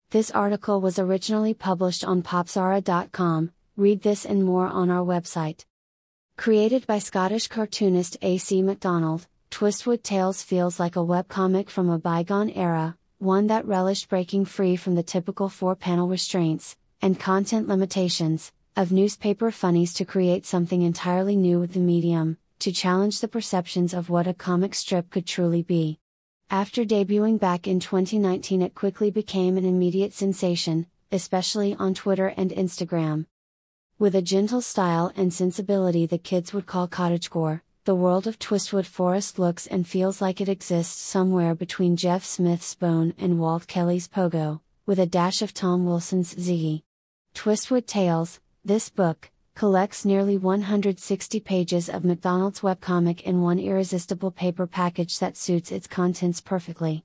This article was originally published on popzara.com, read this and more on our website. Created by Scottish cartoonist A.C. MacDonald, Twistwood Tales feels like a webcomic from a bygone era, one that relished breaking free from the typical 4-panel restraints, and content limitations, of newspaper funnies to create something entirely new with the medium, to challenge the perceptions of what a comic strip could truly be. After debuting back in 2019, it quickly became an immediate sensation, especially on Twitter and Instagram. With a gentle style and sensibility the kids would call cottagecore, the world of Twistwood Forest looks and feels like it exists somewhere between Jeff Smith's Bone and Walt Kelly's Pogo, with a dash of Tom Wilson's Ziggy. Twistwood Tales, this book, collects nearly 160 pages of MacDonald's webcomic in one irresistible paper package that suits its contents perfectly.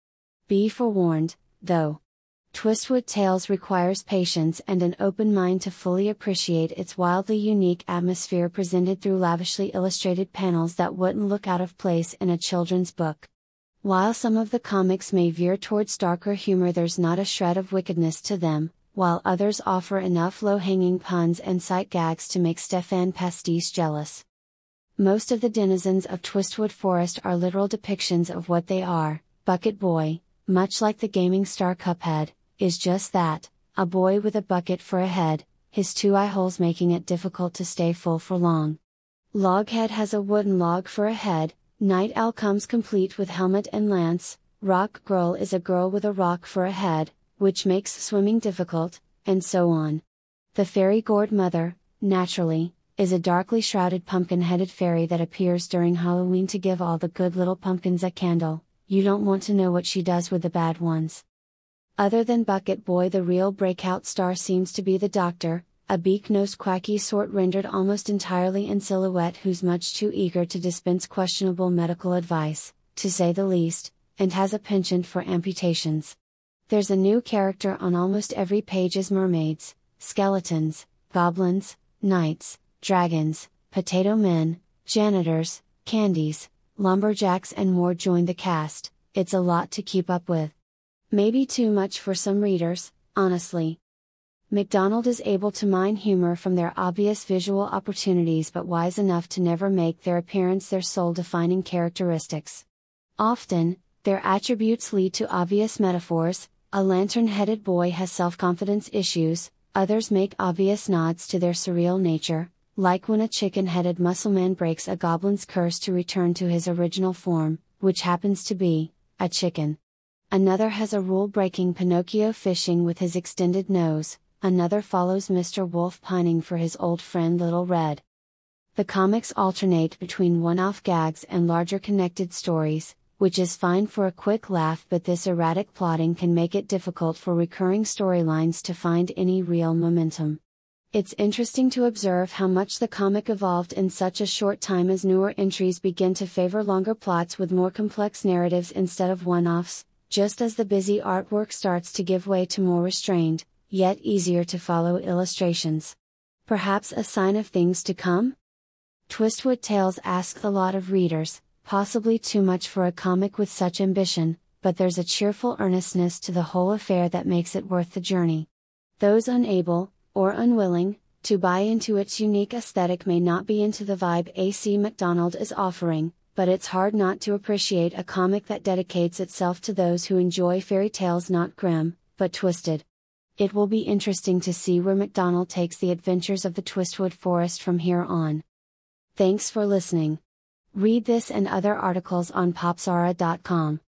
Be forewarned, though. Twistwood Tales requires patience and an open mind to fully appreciate its wildly unique atmosphere presented through lavishly illustrated panels that wouldn't look out of place in a children's book. While some of the comics may veer towards darker humor, there's not a shred of wickedness to them, while others offer enough low-hanging puns and sight gags to make Stefan Pastis jealous. Most of the denizens of Twistwood Forest are literal depictions of what they are. Bucket Boy, much like the gaming star Cuphead, is just that, a boy with a bucket for a head, his 2 eye holes making it difficult to stay full for long. Loghead has a wooden log for a head, Night Owl comes complete with helmet and lance, Rock Girl is a girl with a rock for a head, which makes swimming difficult, and so on. The Fairy Gourd Mother, naturally, is a darkly shrouded pumpkin-headed fairy that appears during Halloween to give all the good little pumpkins a candle. You don't want to know what she does with the bad ones. Other than Bucket Boy, the real breakout star seems to be the Doctor, a beak-nosed quacky sort rendered almost entirely in silhouette who's much too eager to dispense questionable medical advice, to say the least, and has a penchant for amputations. There's a new character on almost every page as mermaids, skeletons, goblins, knights, dragons, potato men, janitors, candies, lumberjacks and more join the cast. It's a lot to keep up with. Maybe too much for some readers, honestly. MacDonald is able to mine humor from their obvious visual opportunities but wise enough to never make their appearance their sole-defining characteristics. Often, their attributes lead to obvious metaphors. A lantern-headed boy has self-confidence issues, others make obvious nods to their surreal nature, like when a chicken-headed muscleman breaks a goblin's curse to return to his original form, which happens to be a chicken. Another has a rule-breaking Pinocchio fishing with his extended nose, another follows Mr. Wolf pining for his old friend Little Red. The comics alternate between one-off gags and larger connected stories, which is fine for a quick laugh, but this erratic plotting can make it difficult for recurring storylines to find any real momentum. It's interesting to observe how much the comic evolved in such a short time as newer entries begin to favor longer plots with more complex narratives instead of one-offs, just as the busy artwork starts to give way to more restrained, yet easier to follow illustrations. Perhaps a sign of things to come? Twistwood Tales asks a lot of readers, possibly too much for a comic with such ambition, but there's a cheerful earnestness to the whole affair that makes it worth the journey. Those unable, or unwilling, to buy into its unique aesthetic may not be into the vibe A.C. MacDonald is offering, but it's hard not to appreciate a comic that dedicates itself to those who enjoy fairy tales not grim, but twisted. It will be interesting to see where MacDonald takes the adventures of the Twistwood Forest from here on. Thanks for listening. Read this and other articles on popzara.com.